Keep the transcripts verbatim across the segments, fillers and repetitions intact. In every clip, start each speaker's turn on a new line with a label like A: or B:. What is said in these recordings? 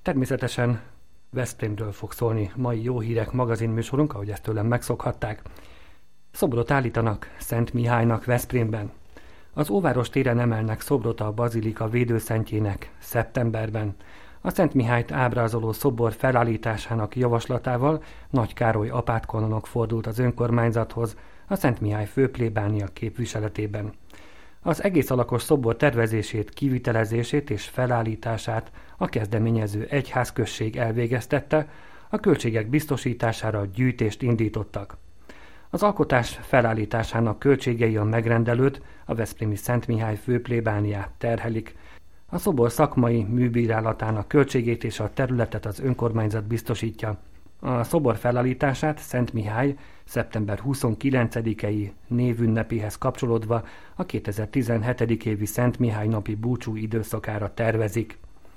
A: Természetesen Veszprémről fog szólni mai Jó Hírek magazinműsorunk, ahogy ezt tőlem megszokhatták. Szobrot állítanak Szent Mihálynak Veszprémben. Az Óváros téren emelnek szobrot a bazilika védőszentjének szeptemberben. A Szent Mihályt ábrázoló szobor felállításának javaslatával Nagy Károly apátkolonok fordult az önkormányzathoz a Szent Mihály főplébánia képviseletében. Az egész alakos szobor tervezését, kivitelezését és felállítását a kezdeményező egyházközség elvégeztette, a költségek biztosítására gyűjtést indítottak. Az alkotás felállításának költségei a megrendelőt, a veszprémi Szent Mihály főplébániát terhelik. A szobor szakmai műbírálatának költségét és a területet az önkormányzat biztosítja. A szobor felállítását Szent Mihály szeptember huszonkilencedikei névünnepéhez kapcsolódva a kétezer-tizenhetedik évi Szent Mihály napi búcsú időszakára tervezik.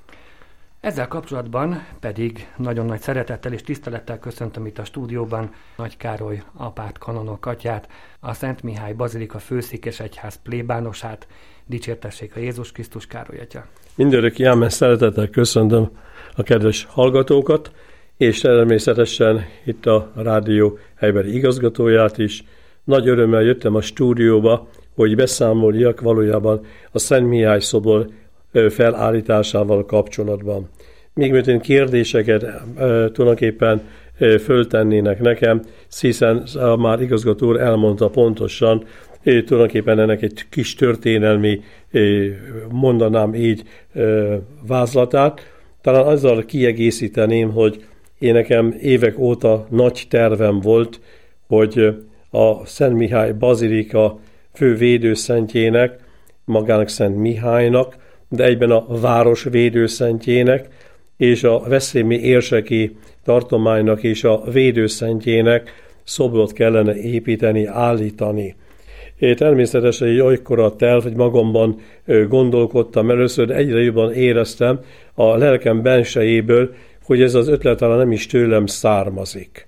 A: Ezzel kapcsolatban pedig nagyon nagy szeretettel és tisztelettel köszöntöm itt a stúdióban Nagy Károly apátkanonok atyát, a Szent Mihály bazilika főszékes egyház plébánosát. Dicsértessék a Jézus Krisztus, Károly atya!
B: Mindörökké ámen szeretettel köszöntöm a kedves hallgatókat, és természetesen itt a rádió helybeli igazgatóját is. Nagy örömmel jöttem a stúdióba, hogy beszámoljak valójában a Szent Mihály szobor felállításával kapcsolatban. Még mielőtt kérdéseket e, tulajdonképpen e, föltennének nekem, hiszen már igazgató úr elmondta pontosan, e, tulajdonképpen ennek egy kis történelmi, e, mondanám így, e, vázlatát. Talán azzal kiegészíteném, hogy én nekem évek óta nagy tervem volt, hogy a Szent Mihály bazilika fő védőszentjének, magának Szent Mihálynak, de egyben a város védőszentjének és a veszprémi érseki tartománynak és a védőszentjének szobrot kellene építeni, állítani. Én természetesen egy olykora terv, hogy magamban gondolkodtam először, de egyre jobban éreztem a lelkem bensejéből, hogy ez az ötlet talán nem is tőlem származik.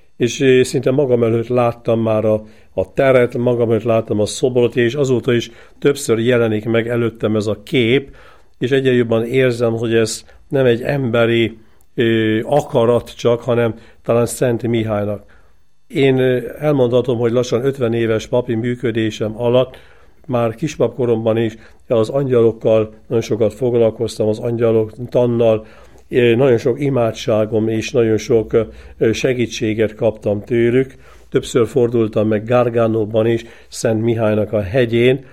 B: És szinte magam előtt láttam már a, a teret, magam előtt láttam a szobrot, és azóta is többször jelenik meg előttem ez a kép, és egyre jobban érzem, hogy ez nem egy emberi ö, akarat csak, hanem talán Szent Mihálynak. Én elmondhatom, hogy lassan ötven éves papi működésem alatt, már kispapkoromban is az angyalokkal nagyon sokat foglalkoztam, az angyalok tannal, nagyon sok imádságom és nagyon sok segítséget kaptam tőlük. Többször fordultam meg Gargánóban is, Szent Mihálynak a hegyén,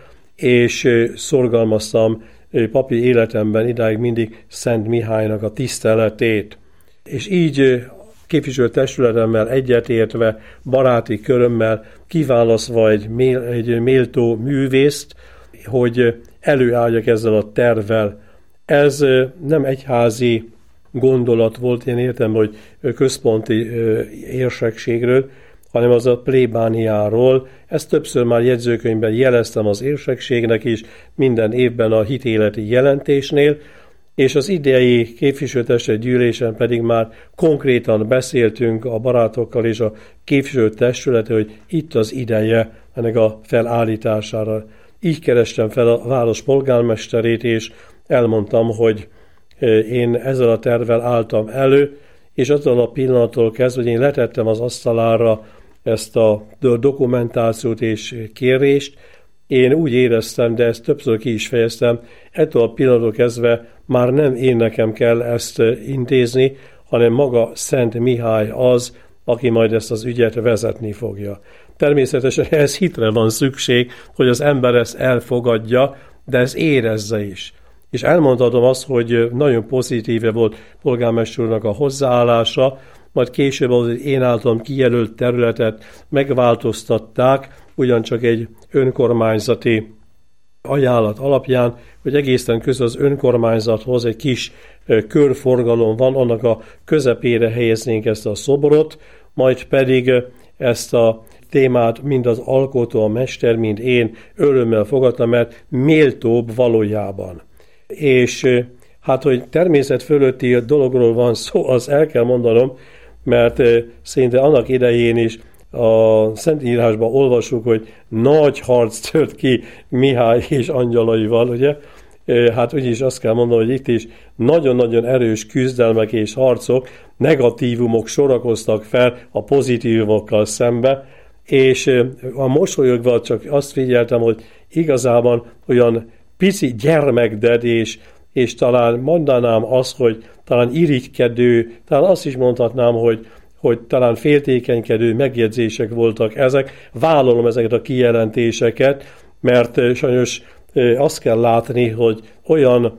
B: és szorgalmaztam papi életemben idáig mindig Szent Mihálynak a tiszteletét. És így képviselőtestületemmel egyetértve, baráti körömmel kiválasztva egy, mél, egy méltó művészt, hogy előálljak ezzel a tervvel. Ez nem egyházi gondolat volt, én értem, hogy központi érsekségről, hanem az a plébániáról. Ezt többször már jegyzőkönyvben jeleztem az érsekségnek is, minden évben a hitéleti jelentésnél, és az idei képviselőtestület gyűlésen pedig már konkrétan beszéltünk a barátokkal és a képviselőtestülettel, hogy itt az ideje ennek a felállítására. Így kerestem fel a város polgármesterét, és elmondtam, hogy én ezzel a tervvel álltam elő, és attól a pillanattól kezdve, hogy én letettem az asztalára ezt a dokumentációt és kérést, én úgy éreztem, de ezt többször ki is fejeztem, ettől a pillanattól kezdve már nem én nekem kell ezt intézni, hanem maga Szent Mihály az, aki majd ezt az ügyet vezetni fogja. Természetesen ez hitre van szükség, hogy az ember ezt elfogadja, de ez érezze is. És elmondhatom azt, hogy nagyon pozitíve volt polgármester úrnak a hozzáállása, majd később az én általam kijelölt területet megváltoztatták, ugyancsak egy önkormányzati ajánlat alapján, hogy egészen közel az önkormányzathoz egy kis körforgalom van, annak a közepére helyeznénk ezt a szobrot, majd pedig ezt a témát mind az alkotó, a mester, mind én örömmel fogadtam, mert méltóbb valójában. És hát, hogy természet fölötti dologról van szó, az el kell mondanom, mert szinte annak idején is a Szentírásban olvasjuk, hogy nagy harc tört ki Mihály és angyalaival, ugye? Hát úgyis azt kell mondanom, hogy itt is nagyon-nagyon erős küzdelmek és harcok, negatívumok sorakoztak fel a pozitívumokkal szembe, és a mosolyogva csak azt figyeltem, hogy igazában olyan pici gyermekded, és, és talán mondanám azt, hogy talán irigykedő, talán azt is mondhatnám, hogy, hogy talán féltékenykedő megjegyzések voltak ezek. Vállalom ezeket a kijelentéseket, mert sajnos azt kell látni, hogy olyan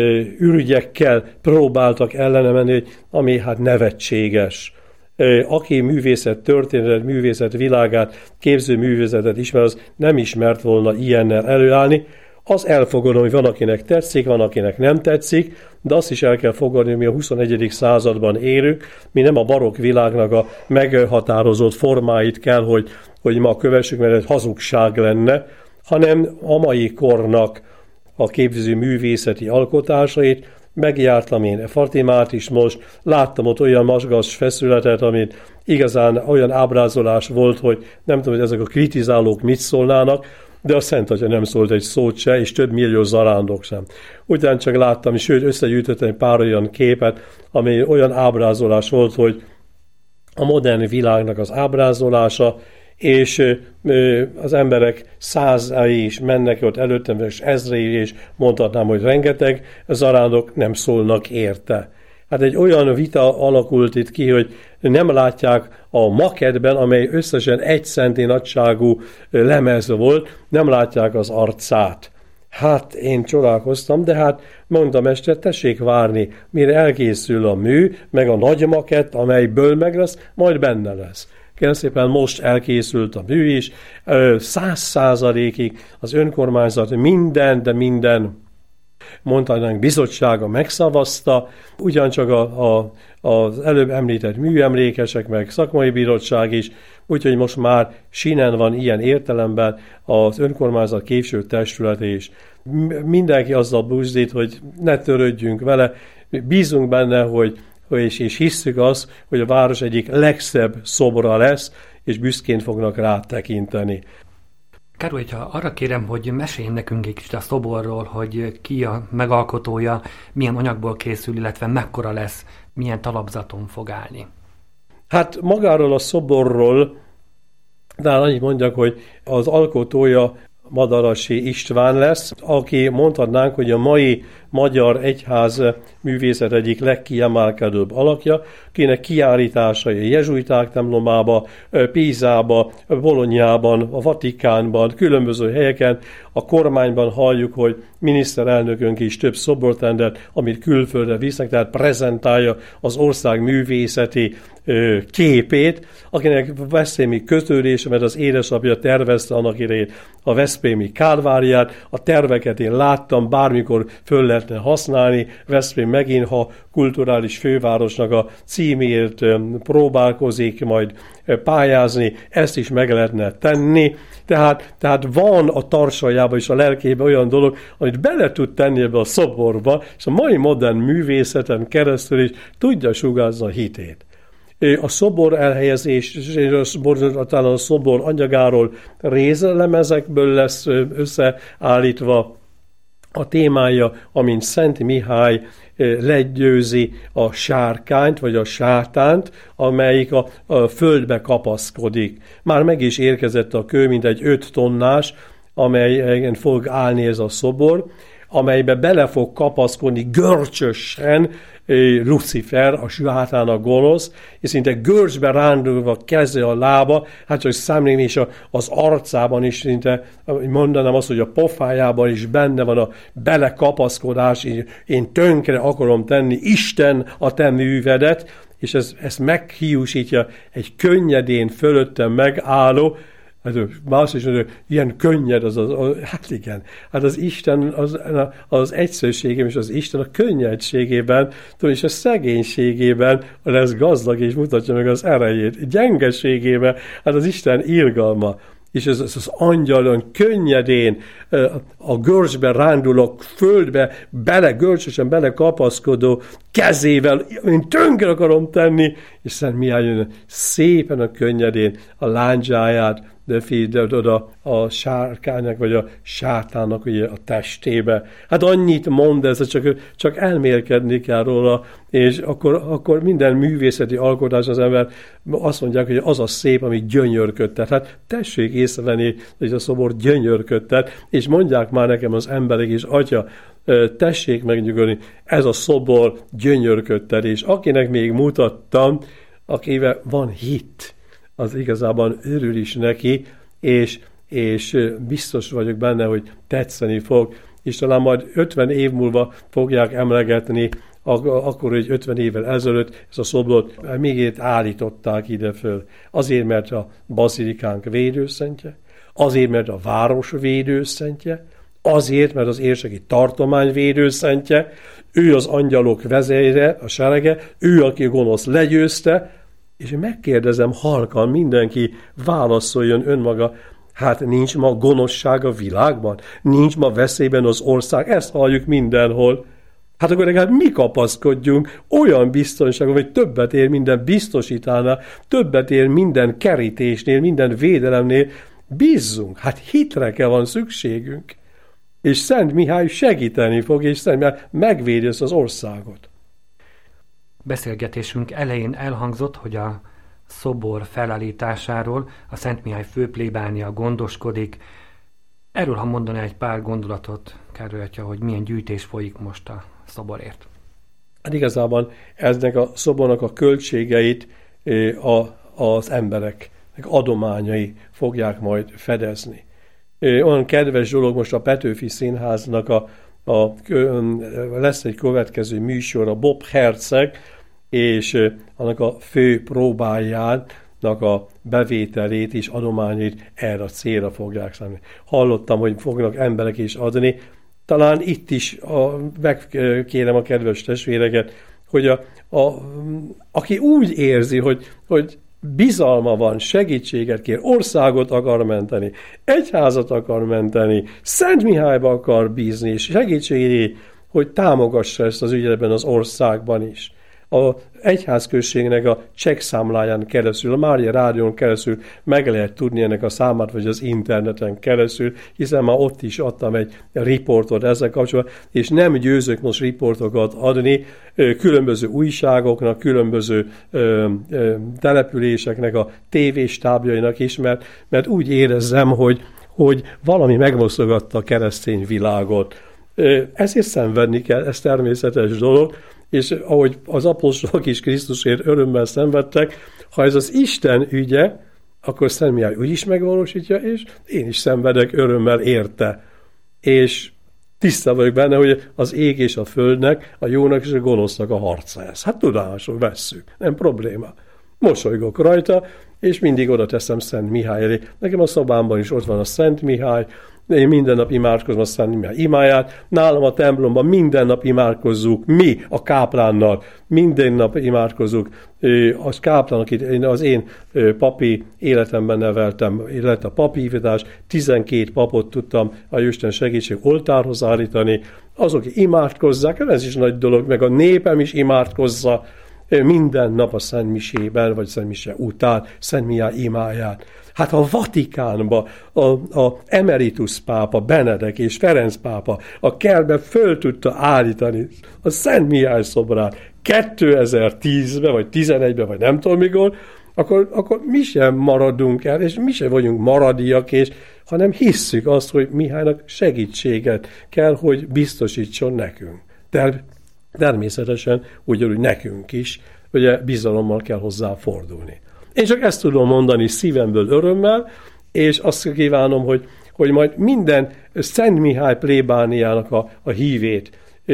B: ürügyekkel próbáltak ellene menni, ami hát nevetséges. Aki művészet történetet, művészet világát, képző művészetet ismer, az nem ismert volna ilyennel előállni. Az elfogadom, hogy van, akinek tetszik, van, akinek nem tetszik, de azt is el kell fogadni, hogy mi a huszonegyedik században élünk, mi nem a barokk világnak a meghatározott formáit kell, hogy, hogy ma kövessük, mert ez hazugság lenne, hanem a mai kornak a képző művészeti alkotásait. Megjártam én Fatimát is most, láttam ott olyan mazgas feszületet, amit igazán olyan ábrázolás volt, hogy nem tudom, hogy ezek a kritizálók mit szólnának, de a Szent Atya nem szólt egy szót se, és több millió zarándok sem. Ugyancsak láttam, sőt összegyűjtöttem egy pár olyan képet, ami olyan ábrázolás volt, hogy a modern világnak az ábrázolása, és az emberek százai is mennek ott előttem, és ezrei, és mondhatnám, hogy rengeteg zarándok nem szólnak érte. Hát egy olyan vita alakult itt ki, hogy nem látják a maketben, amely összesen egy centi nagyságú lemez volt, nem látják az arcát. Hát én csodálkoztam, de hát mondta mester, tessék várni, mire elkészül a mű, meg a nagy makett, amelyből meg lesz, majd benne lesz. Kérem szépen, most elkészült a mű is, száz százalékig az önkormányzat minden, de minden, mondhatnánk, bizottsága megszavazta, ugyancsak a, a, az előbb említett műemlékesek, meg szakmai bizottság is, úgyhogy most már sinen van ilyen értelemben az önkormányzat képső testülete is. Mindenki azzal buzdít, hogy ne törődjünk vele, bízunk benne, hogy És, és hisszük azt, hogy a város egyik legszebb szobra lesz, és büszkén fognak rá tekinteni.
A: Károly, ha arra kérem, hogy mesélj nekünk egy kicsit a szoborról, hogy ki a megalkotója, milyen anyagból készül, illetve mekkora lesz, milyen talapzaton fog állni.
B: Hát magáról a szoborról, de annyit mondjak, hogy az alkotója Madarasi István lesz, aki mondhatnánk, hogy a mai magyar egyház művészet egyik legkiemelkedőbb alakja, kinek kiállításai a jezsuiták templomába, Pízába, Bolonyában, a Vatikánban, különböző helyeken, a kormányban halljuk, hogy miniszterelnökünk is több szobort rendet, amit külföldre visznek, tehát prezentálja az ország művészeti képét, akinek veszprémi kötődése, mert az édesapja tervezte annak idején a veszprémi Kálváriát, a terveket én láttam, bármikor föl lehetne használni, Veszprém megint, ha kulturális fővárosnak a címért próbálkozik majd pályázni, ezt is meg lehetne tenni. Tehát, tehát van a tarsajában és a lelkében olyan dolog, amit bele tud tenni ebbe a szoborba, és a mai modern művészeten keresztül is tudja sugárzni a hitét. A szobor elhelyezés, talán a szobor anyagáról rézlemezekből lesz összeállítva a témája, amint Szent Mihály legyőzi a sárkányt, vagy a sátánt, amelyik a, a földbe kapaszkodik. Már meg is érkezett a kő, mint egy öt tonnás, amelyen fog állni ez a szobor, amelybe bele fog kapaszkodni görcsösen Lucifer, a sátának gonosz, és szinte görcsbe rándulva keze a lába, hát csak számlén is az arcában is, szinte mondanám azt, hogy a pofájában is benne van a belekapaszkodás, én tönkre akarom tenni Isten a te művedet, és ez, ezt meghiúsítja egy könnyedén fölöttem megálló, hát más is mondja, ilyen könnyed az, az, az, hát igen, hát az Isten az, az egyszerűségében és az Isten a könnyedségében, és a szegénységében lesz gazdag, és mutatja meg az erejét. Gyengeségében, hát az Isten irgalma. És ez, ez az angyalon könnyedén a görcsbe ránduló, földbe bele, görcsösen belekapaszkodó kezével, én tönkre akarom tenni, és Szent Mihály jön szépen a könnyedén a lándzsáját de figyeld oda a sárkánynak, vagy a sátának ugye a testébe. Hát annyit mond ez, csak, csak elmélkedni kell róla, és akkor, akkor minden művészeti alkotás az ember azt mondják, hogy az a szép, ami gyönyörködtet. Hát tessék észrevenni, hogy a szobor gyönyörködtet, és mondják már nekem az emberek is, atya, tessék megnyugodni, ez a szobor gyönyörködtet, és akinek még mutattam, akivel van hit, az igazában örül is neki, és, és biztos vagyok benne, hogy tetszeni fog, és talán majd ötven év múlva fogják emlegetni, akkor, hogy ötven évvel ezelőtt ezt a szobrot még állították ide föl. Azért, mert a bazilikánk védőszentje, azért, mert a város védőszentje, azért, mert az érseki tartomány védőszentje, ő az angyalok vezére, a serege, ő, aki gonosz legyőzte, és én megkérdezem halkan, mindenki válaszoljon önmaga, hát nincs ma gonoszság a világban, nincs ma veszélyben az ország, ezt halljuk mindenhol. Hát akkor legalább mi kapaszkodjunk olyan biztonságon, hogy többet ér minden biztosítánál, többet ér minden kerítésnél, minden védelemnél, bízzunk, hát hitre van szükségünk. És Szent Mihály segíteni fog, és Szent Mihály megvédi ezt az országot.
A: Beszélgetésünk elején elhangzott, hogy a szobor felállításáról a Szent Mihály főplébánia gondoskodik. Erről, ha mondaná egy pár gondolatot, Károly atya, hogy milyen gyűjtés folyik most a szoborért.
B: Hát igazából eznek a szobornak a költségeit a, az emberek adományai fogják majd fedezni. Olyan kedves dolog, most a Petőfi Színháznak a, a, lesz egy következő műsor, a Bob Herceg, és annak a fő próbájának a bevételét és adományait erre a célra fogják számítani. Hallottam, hogy fognak emberek is adni, talán itt is a, megkérem a kedves testvéreket, hogy a, a, aki úgy érzi, hogy, hogy bizalma van, segítséget kér, országot akar menteni, egyházat akar menteni, Szent Mihályba akar bízni, és segítségét, hogy támogassa ezt az ügyletben az országban is. A egyházközségnek a csekkszámláján keresztül, a Mária Rádión keresztül meg lehet tudni ennek a számát, vagy az interneten keresztül, hiszen már ott is adtam egy riportot ezzel kapcsolatban, és nem győzök most riportokat adni különböző újságoknak, különböző ö, ö, településeknek a tévéstábjainak is, mert, mert úgy érezzem, hogy, hogy valami megmozdította a keresztény világot. Ezért szenvedni kell, ez természetes dolog, és ahogy az apostolok is Krisztusért örömmel szenvedtek, ha ez az Isten ügye, akkor Szent Mihály úgy is megvalósítja, és én is szenvedek örömmel érte. És tiszta vagyok benne, hogy az ég és a földnek, a jónak és a gonosznak a harca ez. Hát tudomásul vesszük, nem probléma. Mosolygok rajta, és mindig oda teszem Szent Mihály elé. Nekem a szobámban is ott van a Szent Mihály, én minden nap imádkozom a Szent Mihály imáját, nálam a templomban minden nap imádkozzuk, mi a káplánnal, minden nap imádkozzuk, az káplán, akit én az én papi életemben neveltem, lett a papi hívítás, tizenkét papot tudtam a Isten segítség oltárhoz állítani, azok imádkozzák, ez is nagy dolog, meg a népem is imádkozza, minden nap a Szent Misében, vagy Szent Mise után, Szent Mihály imáját. Hát a Vatikánba a, a emeritus pápa, Benedek és Ferenc pápa a kertbe föl tudta állítani a Szent Mihály szobrát kétezer-tízben, vagy tizenegyben, vagy nem tudom mikor, akkor, akkor mi sem maradunk el, és mi sem vagyunk maradiak, és, hanem hisszük azt, hogy Mihálynak segítséget kell, hogy biztosítson nekünk. Ter- természetesen ugyanúgy nekünk is, ugye bizalommal kell hozzá fordulni. Én csak ezt tudom mondani szívemből örömmel, és azt kívánom, hogy, hogy majd minden Szent Mihály plébániának a, a hívét,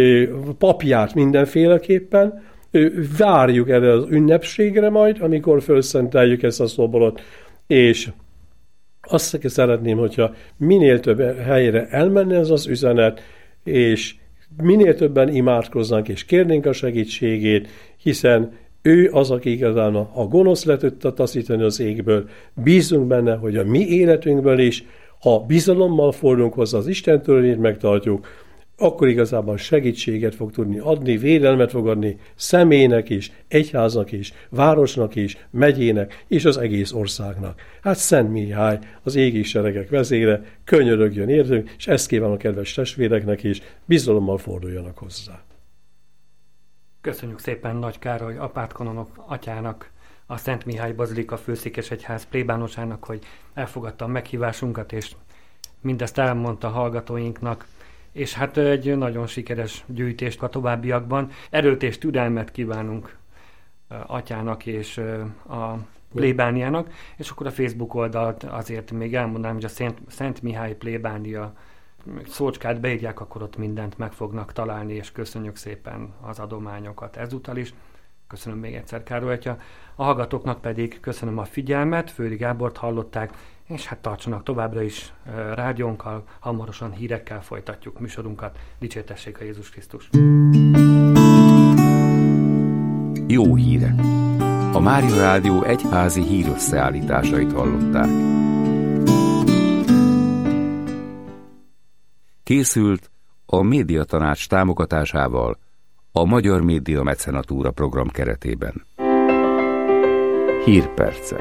B: papját mindenféleképpen várjuk erre az ünnepségre majd, amikor felszenteljük ezt a szobrot, és azt szeretném, hogyha minél több helyre elmenne ez az üzenet, és minél többen imádkoznánk és kérnénk a segítségét, hiszen ő az, aki igazán a gonosz le tudta taszítani az égből. Bízunk benne, hogy a mi életünkből is, ha bizalommal fordulunk hozzá, az Isten törvényét megtartjuk, akkor igazából segítséget fog tudni adni, védelmet fog adni személynek is, egyháznak is, városnak is, megyének és az egész országnak. Hát Szent Mihály, az égi seregek vezére, könyörögjön értünk, és ezt kívánom a kedves testvéreknek is, bizalommal forduljanak hozzá.
A: Köszönjük szépen Nagy Károly apátkanonok atyának, a Szent Mihály Bazilika főszékesegyház plébánosának, hogy elfogadta a meghívásunkat, és mindezt elmondta hallgatóinknak, és hát egy nagyon sikeres gyűjtést a továbbiakban. Erőt és türelmet kívánunk atyának és a plébániának, és akkor a Facebook oldalt azért még elmondanám, hogy a Szent, Szent Mihály plébánia szócskát beírják, akkor ott mindent meg fognak találni, és köszönjük szépen az adományokat ezúttal is. Köszönöm még egyszer, Károly atya. A hallgatóknak pedig köszönöm a figyelmet, Földi Gábort hallották, és hát tartsanak továbbra is rádiónkkal, hamarosan hírekkel folytatjuk műsorunkat. Dicsértessék a Jézus Krisztus!
C: Jó hírek! A Mária Rádió egyházi hírösszeállításait hallották. Készült a Médiatanács támogatásával a Magyar Média Mecenatúra program keretében. Hírpercek.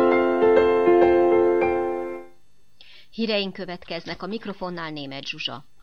D: Híreink következnek, a mikrofonnál Németh Zsuzsa.